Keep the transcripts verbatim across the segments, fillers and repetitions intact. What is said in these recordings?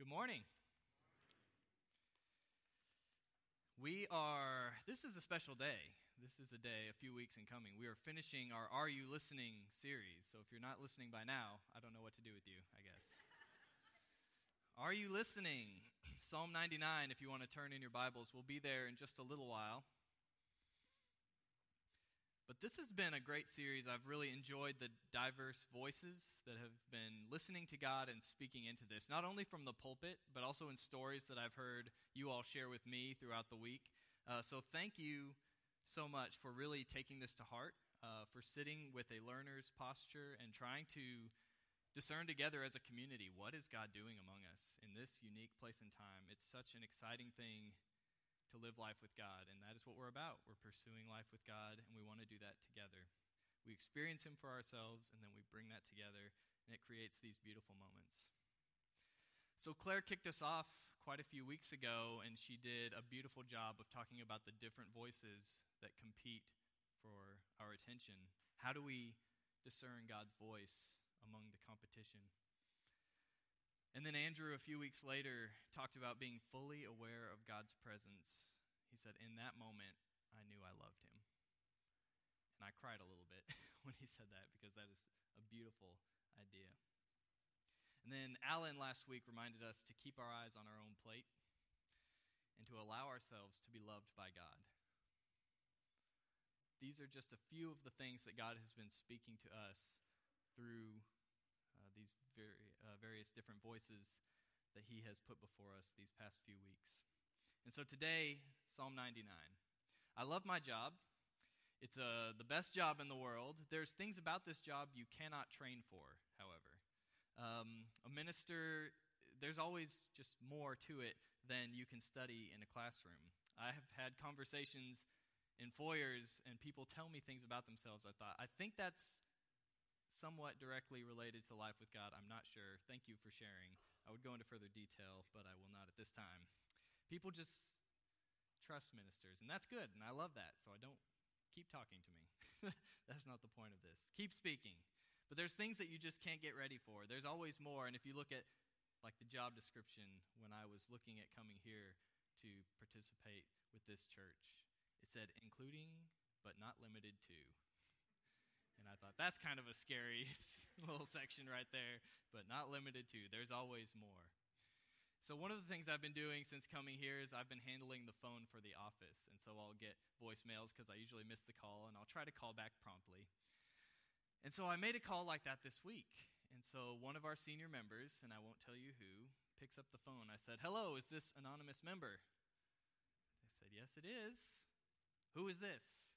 Good morning. We are, this is a special day. This is a day, a few weeks in coming. We are finishing our Are You Listening series. So if you're not listening by now, I don't know what to do with you, I guess. Are you listening? Psalm ninety-nine, if you want to turn in your Bibles, we'll be there in just a little while. But this has been a great series. I've really enjoyed the diverse voices that have been listening to God and speaking into this, not only from the pulpit, but also in stories that I've heard you all share with me throughout the week. Uh, so thank you so much for really taking this to heart, uh, for sitting with a learner's posture and trying to discern together as a community, what is God doing among us in this unique place and time? It's such an exciting thing to live life with God, and that is what we're about. We're pursuing life with God, and we want to do that together. We experience Him for ourselves, and then we bring that together, and it creates these beautiful moments. So Claire kicked us off quite a few weeks ago, and she did a beautiful job of talking about the different voices that compete for our attention. How do we discern God's voice among the competition? And then Andrew, a few weeks later, talked about being fully aware of God's presence. He said, in that moment, I knew I loved Him. And I cried a little bit when he said that, because that is a beautiful idea. And then Alan last week reminded us to keep our eyes on our own plate and to allow ourselves to be loved by God. These are just a few of the things that God has been speaking to us through Uh, these very, uh, various different voices that He has put before us these past few weeks. And so today, Psalm ninety-nine. I love my job. It's uh, the best job in the world. There's things about this job you cannot train for, however. Um, a minister, there's always just more to it than you can study in a classroom. I have had conversations in foyers, and people tell me things about themselves. I thought, I think that's somewhat directly related to life with God. I'm not sure. Thank you for sharing. I would go into further detail, but I will not at this time. People just trust ministers, and that's good, and I love that, so I don't keep talking to me. That's not the point of this. Keep speaking. But there's things that you just can't get ready for. There's always more, and if you look at like the job description when I was looking at coming here to participate with this church, it said, including but not limited to. And I thought, that's kind of a scary little section right there, but not limited to. There's always more. So one of the things I've been doing since coming here is I've been handling the phone for the office. And so I'll get voicemails because I usually miss the call, and I'll try to call back promptly. And so I made a call like that this week. And so one of our senior members, and I won't tell you who, picks up the phone. I said, hello, is this anonymous member? They said, yes, it is. Who is this?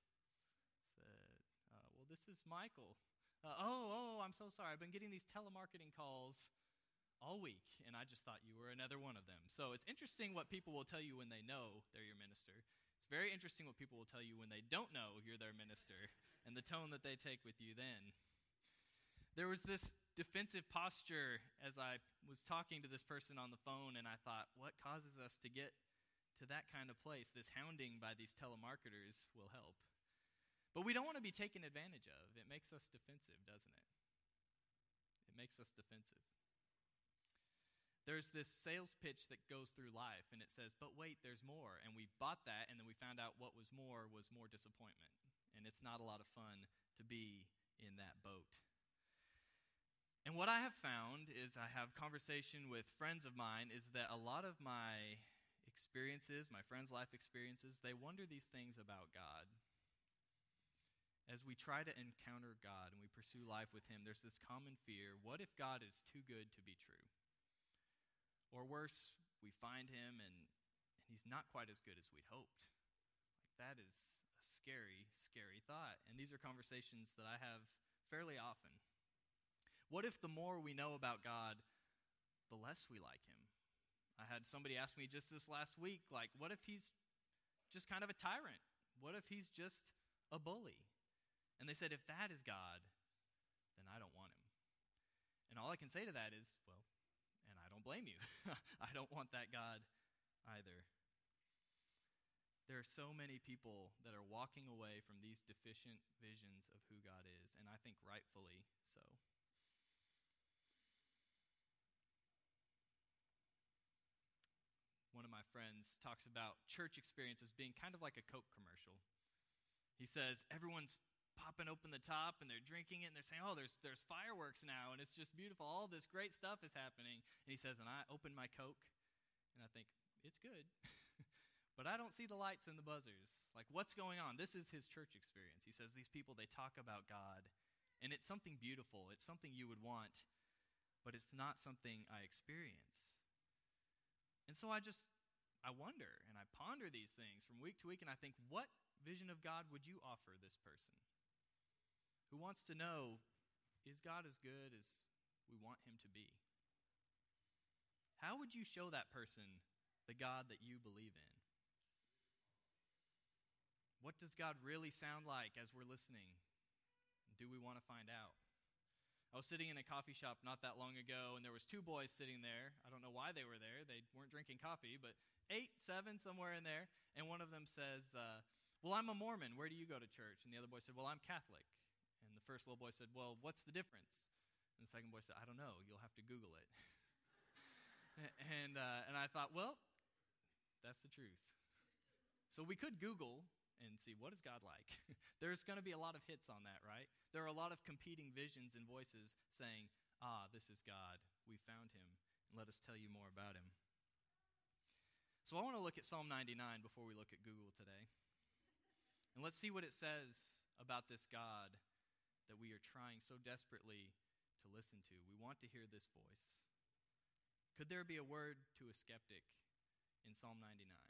I said, Uh, well, this is Michael. Uh, oh, oh, I'm so sorry. I've been getting these telemarketing calls all week, and I just thought you were another one of them. So it's interesting what people will tell you when they know they're your minister. It's very interesting what people will tell you when they don't know you're their minister and the tone that they take with you then. There was this defensive posture as I was talking to this person on the phone, and I thought, what causes us to get to that kind of place? This hounding by these telemarketers will help. But we don't want to be taken advantage of. It makes us defensive, doesn't it? It makes us defensive. There's this sales pitch that goes through life, and it says, but wait, there's more. And we bought that, and then we found out what was more was more disappointment. And it's not a lot of fun to be in that boat. And what I have found is I have conversation with friends of mine is that a lot of my experiences, my friends' life experiences, they wonder these things about God. As we try to encounter God and we pursue life with Him, there's this common fear, what if God is too good to be true? Or worse, we find Him and, and He's not quite as good as we'd hoped. Like that is a scary, scary thought. And these are conversations that I have fairly often. What if the more we know about God, the less we like Him? I had somebody ask me just this last week, like, what if He's just kind of a tyrant? What if He's just a bully? And they said, if that is God, then I don't want Him. And all I can say to that is, well, and I don't blame you. I don't want that God either. There are so many people that are walking away from these deficient visions of who God is, and I think rightfully so. of my friends, talks about church experience as being kind of like a Coke commercial. He says everyone's popping open the top and they're drinking it and they're saying, oh, there's there's fireworks now and it's just beautiful. All this great stuff is happening. And he says, and I open my Coke and I think, it's good. But I don't see the lights and the buzzers. Like, what's going on? This is his church experience. He says these people, they talk about God, and it's something beautiful. It's something you would want, but it's not something I experience. And so I just, I wonder, and I ponder these things from week to week, and I think, what vision of God would you offer this person who wants to know, is God as good as we want him to be? How would you show that person the God that you believe in? What does God really sound like as we're listening? Do we want to find out? I was sitting in a coffee shop not that long ago, and there was two boys sitting there. I don't know why they were there. They weren't drinking coffee, but eight, seven, somewhere in there. And one of them says, uh, well, I'm a Mormon. Where do you go to church? And the other boy said, well, I'm Catholic. And the first little boy said, well, what's the difference? And the second boy said, I don't know. You'll have to Google it. and, uh, and I thought, well, that's the truth. So we could Google and see, what is God like? There's going to be a lot of hits on that, right? There are a lot of competing visions and voices saying, ah, this is God. We found him, and let us tell you more about him. So I want to look at Psalm ninety-nine before we look at Google today. And let's see what it says about this God that we are trying so desperately to listen to. We want to hear this voice. Could there be a word to a skeptic in Psalm ninety-nine?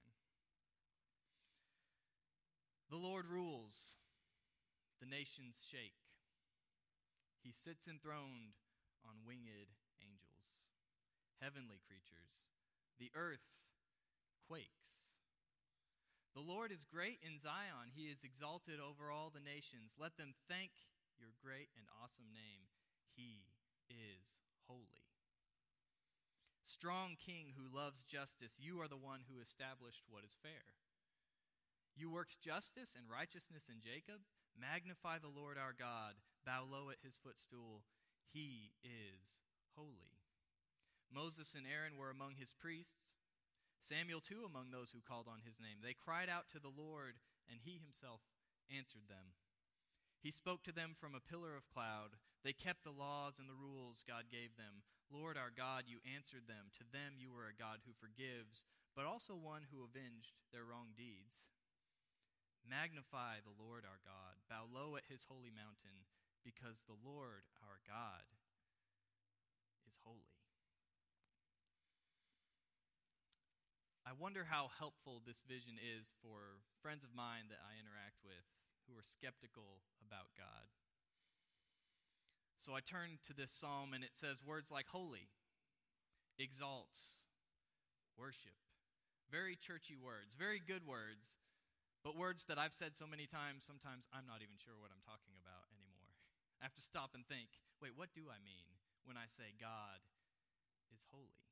The Lord rules, the nations shake. He sits enthroned on winged angels, heavenly creatures. The earth quakes. The Lord is great in Zion. He is exalted over all the nations. Let them thank your great and awesome name. He is holy. Strong King who loves justice, you are the one who established what is fair. You worked justice and righteousness in Jacob. Magnify the Lord our God. Bow low at his footstool. He is holy. Moses and Aaron were among his priests. Samuel too among those who called on his name. They cried out to the Lord, and he himself answered them. He spoke to them from a pillar of cloud. They kept the laws and the rules God gave them. Lord our God, you answered them. To them you are a God who forgives, but also one who avenged their wrong deeds. Magnify the Lord our God. Bow low at his holy mountain, because the Lord our God is holy. I wonder how helpful this vision is for friends of mine that I interact with who are skeptical about God. So I turn to this psalm, and it says words like holy, exalt, worship. Very churchy words, very good words. But words that I've said so many times, sometimes I'm not even sure what I'm talking about anymore. I have to stop and think, wait, what do I mean when I say God is holy?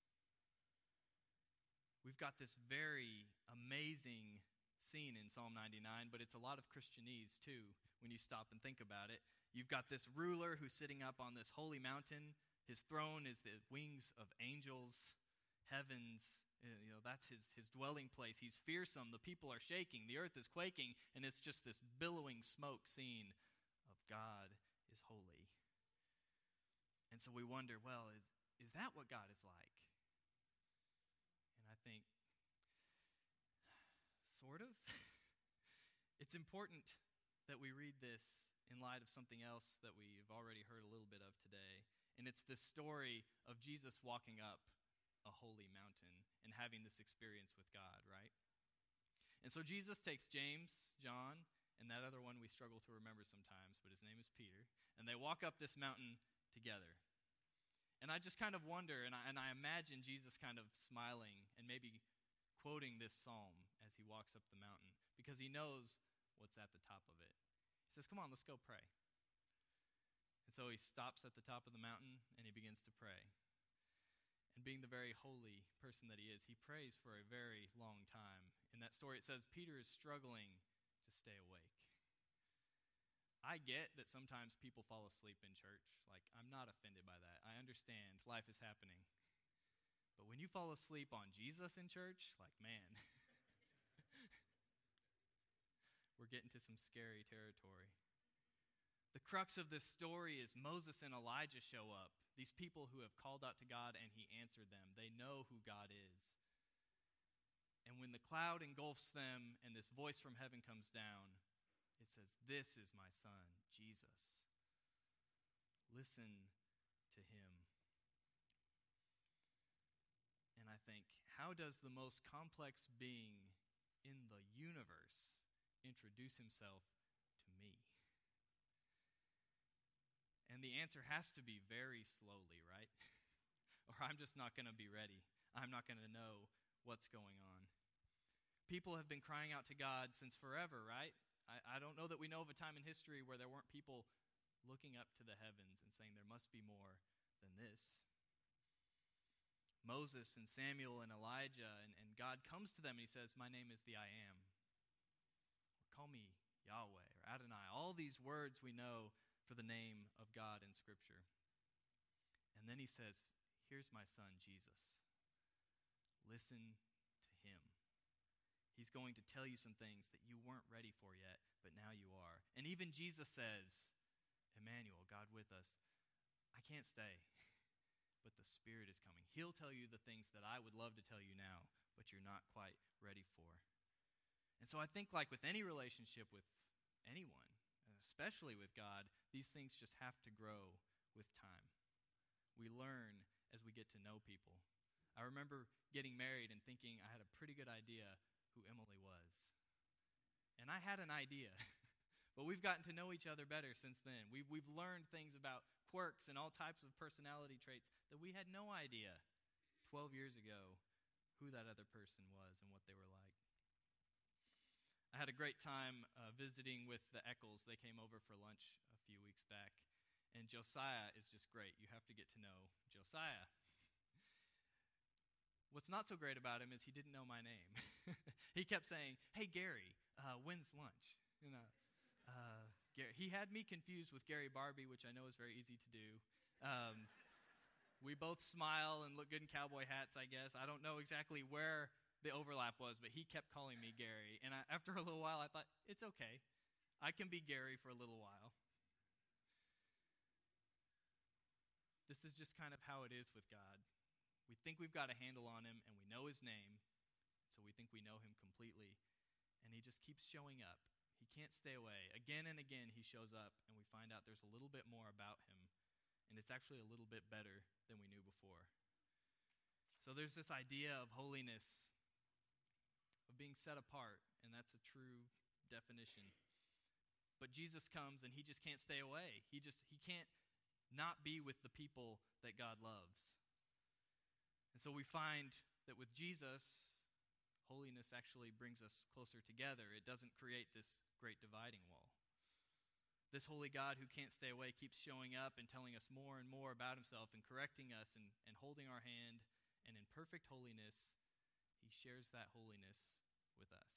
We've got this very amazing scene in Psalm ninety-nine, but it's a lot of Christianese too when you stop and think about it. You've got this ruler who's sitting up on this holy mountain. His throne is the wings of angels, heavens. You know, that's his, his dwelling place. He's fearsome. The people are shaking. The earth is quaking. And it's just this billowing smoke scene of God is holy. And so we wonder, well, is, is that what God is like? And I think, sort of. It's important that we read this in light of something else that we've already heard a little bit of today. And it's this story of Jesus walking up a holy mountain and having this experience with God, right? And so Jesus takes James, John, and that other one we struggle to remember sometimes, but his name is Peter, and they walk up this mountain together. And I just kind of wonder, and I, and I imagine Jesus kind of smiling and maybe quoting this psalm as he walks up the mountain, because he knows what's at the top of it. He says, come on, let's go pray. And so he stops at the top of the mountain, and he begins to pray. And being the very holy person that he is, he prays for a very long time. In that story, it says Peter is struggling to stay awake. I get that sometimes people fall asleep in church. Like, I'm not offended by that. I understand life is happening. But when you fall asleep on Jesus in church, like, man, we're getting to some scary territory. The crux of this story is Moses and Elijah show up, these people who have called out to God and he answered them. They know who God is. And when the cloud engulfs them and this voice from heaven comes down, it says, "This is my son, Jesus. Listen to him." And I think, how does the most complex being in the universe introduce himself to me? And the answer has to be very slowly, right? Or I'm just not going to be ready. I'm not going to know what's going on. People have been crying out to God since forever, right? I, I don't know that we know of a time in history where there weren't people looking up to the heavens and saying there must be more than this. Moses and Samuel and Elijah, and, and God comes to them and he says, "My name is the I am." Or call me Yahweh or Adonai. All these words we know for the name of God in Scripture. And then he says, "Here's my son, Jesus. Listen to him. He's going to tell you some things that you weren't ready for yet, but now you are." And even Jesus says, "Emmanuel, God with us, I can't stay, but the Spirit is coming. He'll tell you the things that I would love to tell you now, but you're not quite ready for." And so I think, like with any relationship with anyone, especially with God, these things just have to grow with time. We learn as we get to know people. I remember getting married and thinking I had a pretty good idea who Emily was. And I had an idea, but we've gotten to know each other better since then. We've, we've learned things about quirks and all types of personality traits that we had no idea twelve years ago who that other person was and what they were like. I had a great time uh, visiting with the Eccles. They came over for lunch a few weeks back. And Josiah is just great. You have to get to know Josiah. What's not so great about him is he didn't know my name. He kept saying, "Hey, Gary, uh, when's lunch?" You know, uh, Gary. He had me confused with Gary Barbie, which I know is very easy to do. Um, we both smile and look good in cowboy hats, I guess. I don't know exactly where the overlap was, but he kept calling me Gary. And I, after a little while, I thought, it's okay. I can be Gary for a little while. This is just kind of how it is with God. We think we've got a handle on him, and we know his name, so we think we know him completely. And he just keeps showing up. He can't stay away. Again and again, he shows up, and we find out there's a little bit more about him, and it's actually a little bit better than we knew before. So there's this idea of holiness, of being set apart, and that's a true definition. But Jesus comes and he just can't stay away. He just he can't not be with the people that God loves. And so we find that with Jesus, holiness actually brings us closer together. It doesn't create this great dividing wall. This holy God who can't stay away keeps showing up and telling us more and more about himself and correcting us and, and holding our hand. And in perfect holiness, he shares that holiness with us.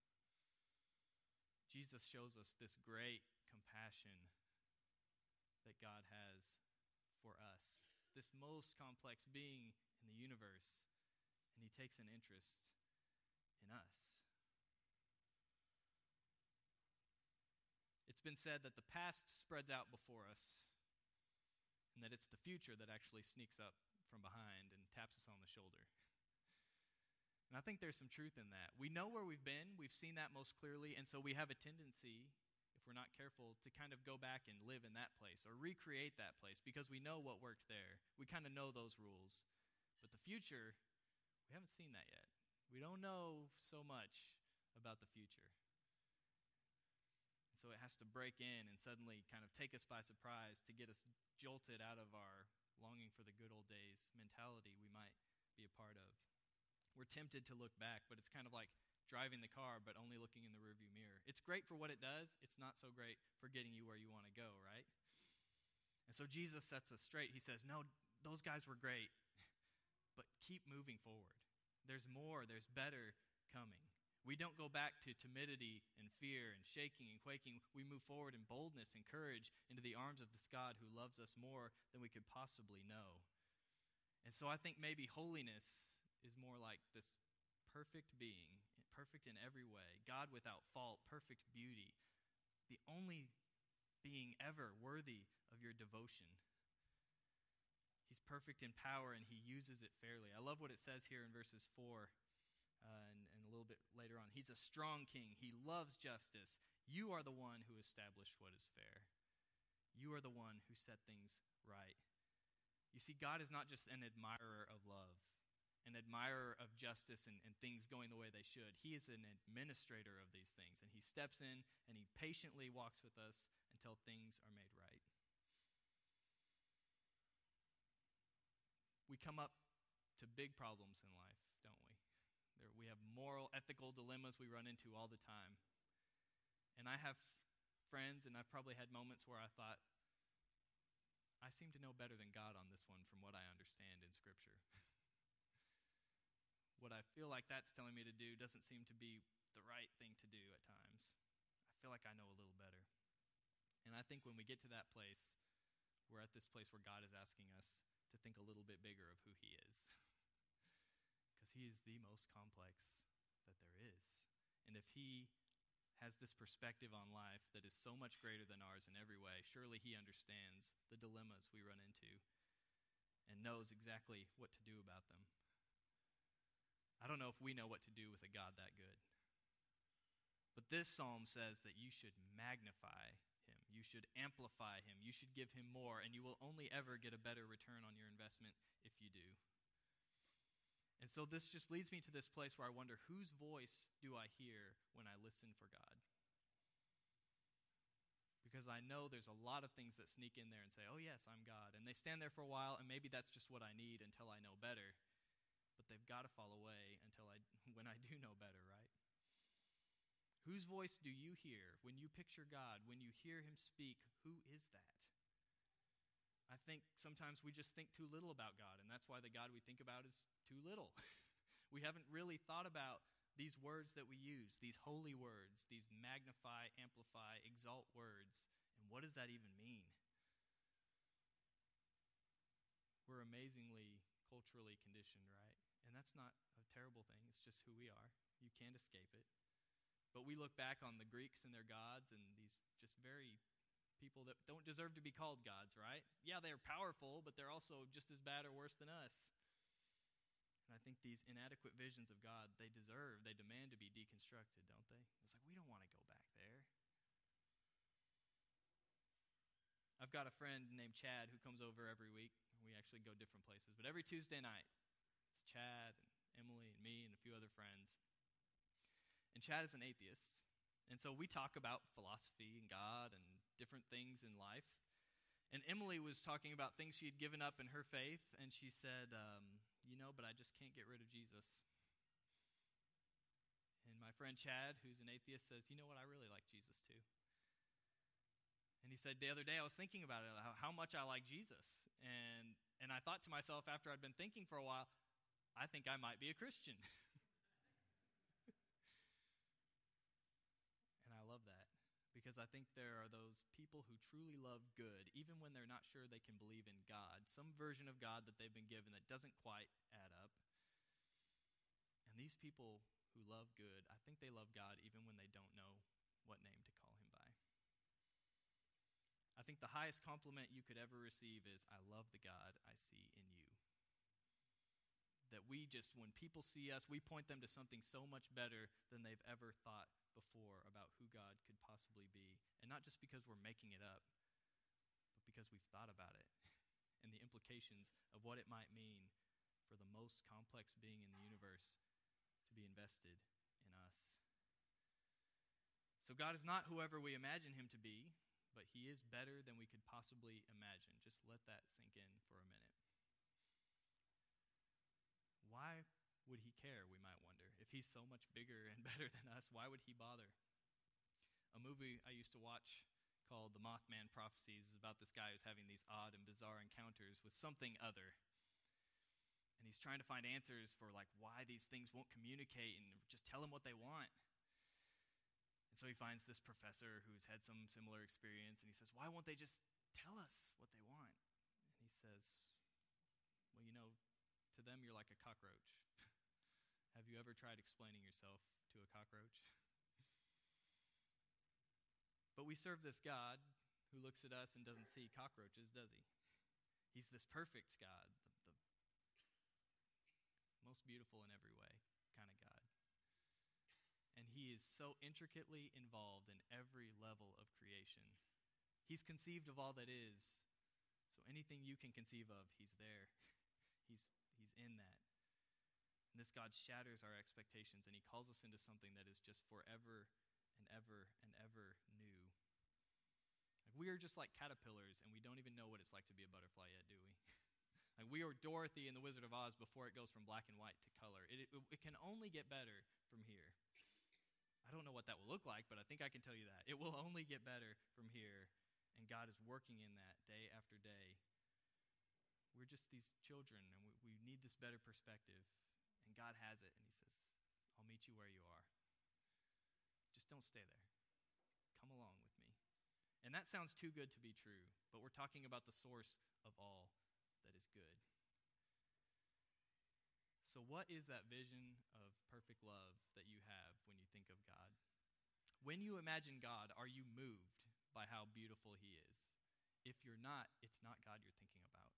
Jesus shows us this great compassion that God has for us, this most complex being in the universe, and he takes an interest in us. It's been said that the past spreads out before us, and that it's the future that actually sneaks up from behind and taps us on the shoulder. And I think there's some truth in that. We know where we've been. We've seen that most clearly. And so we have a tendency, if we're not careful, to kind of go back and live in that place or recreate that place because we know what worked there. We kind of know those rules. But the future, we haven't seen that yet. We don't know so much about the future. And so it has to break in and suddenly kind of take us by surprise to get us jolted out of our longing for the good old days mentality we might be a part of. We're tempted to look back, but it's kind of like driving the car, but only looking in the rearview mirror. It's great for what it does. It's not so great for getting you where you want to go, right? And so Jesus sets us straight. He says, no, those guys were great, but keep moving forward. There's more. There's better coming. We don't go back to timidity and fear and shaking and quaking. We move forward in boldness and courage into the arms of this God who loves us more than we could possibly know. And so I think maybe holiness is more like this perfect being, perfect in every way, God without fault, perfect beauty, the only being ever worthy of your devotion. He's perfect in power, and he uses it fairly. I love what it says here in verses four uh, and, and a little bit later on. He's a strong king. He loves justice. You are the one who established what is fair. You are the one who set things right. You see, God is not just an admirer of love, an admirer of justice and, and things going the way they should. He is an administrator of these things, and he steps in and he patiently walks with us until things are made right. We come up to big problems in life, don't we? There, we have moral, ethical dilemmas we run into all the time. And I have friends, and I've probably had moments where I thought, I seem to know better than God on this one from what I understand in Scripture. What I feel like that's telling me to do doesn't seem to be the right thing to do at times. I feel like I know a little better. And I think when we get to that place, we're at this place where God is asking us to think a little bit bigger of who he is. Because he is the most complex that there is. And if he has this perspective on life that is so much greater than ours in every way, surely he understands the dilemmas we run into and knows exactly what to do about them. I don't know if we know what to do with a God that good. But this psalm says that you should magnify him. You should amplify him. You should give him more, and you will only ever get a better return on your investment if you do. And so this just leads me to this place where I wonder, whose voice do I hear when I listen for God? Because I know there's a lot of things that sneak in there and say, oh yes, I'm God. And they stand there for a while, and maybe that's just what I need until I know better. But they've got to fall away until I, when I do know better, right? Whose voice do you hear when you picture God, when you hear him speak? Who is that? I think sometimes we just think too little about God, and that's why the God we think about is too little. We haven't really thought about these words that we use, these holy words, these magnify, amplify, exalt words, and what does that even mean? We're amazingly culturally conditioned, right? And that's not a terrible thing. It's just who we are. You can't escape it. But we look back on the Greeks and their gods and these just very people that don't deserve to be called gods, right? Yeah, they're powerful, but they're also just as bad or worse than us. And I think these inadequate visions of God, they deserve, they demand to be deconstructed, don't they? It's like, we don't want to go back there. I've got a friend named Chad who comes over every week. We actually go different places, but every Tuesday night, it's Chad and Emily and me and a few other friends. And Chad is an atheist. And so we talk about philosophy and God and different things in life. And Emily was talking about things she had given up in her faith, and she said, um, you know, but I just can't get rid of Jesus. And my friend Chad, who's an atheist, says, you know what, I really like Jesus too. And he said, the other day I was thinking about it, how, how much I like Jesus. And, and I thought to myself after I'd been thinking for a while, I think I might be a Christian. Love that, because I think there are those people who truly love good, even when they're not sure they can believe in God, some version of God that they've been given that doesn't quite add up. And these people who love good, I think they love God even when they don't know what name to call him by. I think the highest compliment you could ever receive is, I love the God I see in you. That we just, when people see us, we point them to something so much better than they've ever thought before about who God could possibly be. And not just because we're making it up, but because we've thought about it and the implications of what it might mean for the most complex being in the universe to be invested in us. So God is not whoever we imagine him to be, but he is better than we could possibly imagine. Just let that sink in for a minute. Why would he care, we might wonder? If he's so much bigger and better than us, why would he bother? A movie I used to watch called The Mothman Prophecies is about this guy who's having these odd and bizarre encounters with something other. And he's trying to find answers for like why these things won't communicate and just tell him what they want. And so he finds this professor who's had some similar experience, and he says, why won't they just tell us what they want? And he says, well, you know, cockroach. Have you ever tried explaining yourself to a cockroach? But we serve this God who looks at us and doesn't see cockroaches, does he? He's this perfect God, the, the most beautiful in every way kind of God. And he is so intricately involved in every level of creation. He's conceived of all that is. So anything you can conceive of, he's there. He's, he's in that. And this God shatters our expectations, and he calls us into something that is just forever and ever and ever new. Like, we are just like caterpillars, and we don't even know what it's like to be a butterfly yet, do we? Like, we are Dorothy in The Wizard of Oz before it goes from black and white to color. It, it, it can only get better from here. I don't know what that will look like, but I think I can tell you that. It will only get better from here, and God is working in that day after day. We're just these children, and we, we need this better perspective, and God has it, and he says, I'll meet you where you are. Just don't stay there. Come along with me. And that sounds too good to be true, but we're talking about the source of all that is good. So what is that vision of perfect love that you have when you think of God? When you imagine God, are you moved by how beautiful he is? If you're not, it's not God you're thinking about.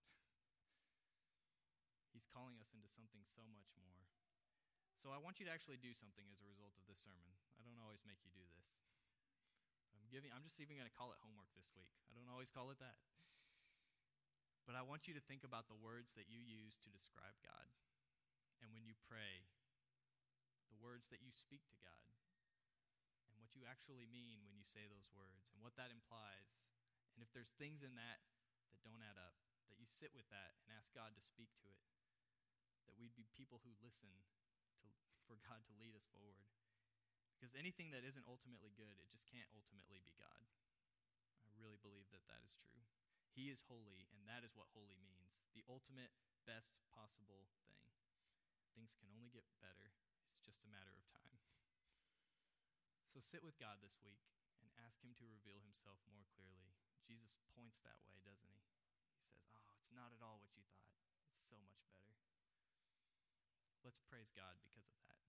He's calling us into something so much more. So I want you to actually do something as a result of this sermon. I don't always make you do this. I'm giving. I'm just even going to call it homework this week. I don't always call it that. But I want you to think about the words that you use to describe God. And when you pray, the words that you speak to God, and what you actually mean when you say those words, and what that implies. And if there's things in that that don't add up, that you sit with that and ask God to speak to it, that we'd be people who listen to, for God to lead us forward. Because anything that isn't ultimately good, it just can't ultimately be God. I really believe that that is true. He is holy, and that is what holy means. The ultimate, best possible thing. Things can only get better. It's just a matter of time. So sit with God this week and ask him to reveal himself more clearly. Jesus points that way, doesn't he? He says, oh, it's not at all what you thought. It's so much better. Let's praise God because of that.